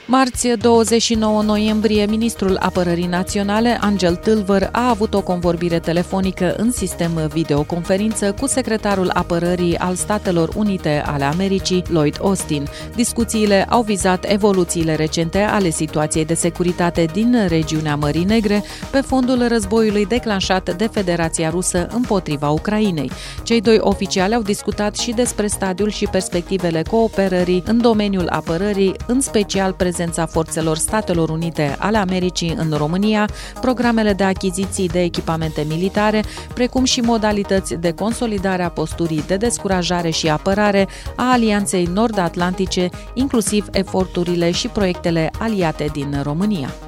Marți, 29 noiembrie, ministrul Apărării Naționale, Angel Tâlvăr, a avut o convorbire telefonică în sistem videoconferință cu secretarul Apărării al Statelor Unite ale Americii, Lloyd Austin. Discuțiile au vizat evoluțiile recente ale situației de securitate din regiunea Mării Negre pe fondul războiului declanșat de Federația Rusă împotriva Ucrainei. Cei doi oficiali au discutat și despre stadiul și perspectivele cooperării în domeniul apărării, în special prezența forțelor Statelor Unite ale Americii în România, programele de achiziții de echipamente militare, precum și modalități de consolidare a posturii de descurajare și apărare a Alianței Nord-Atlantice, inclusiv eforturile și proiectele aliate din România.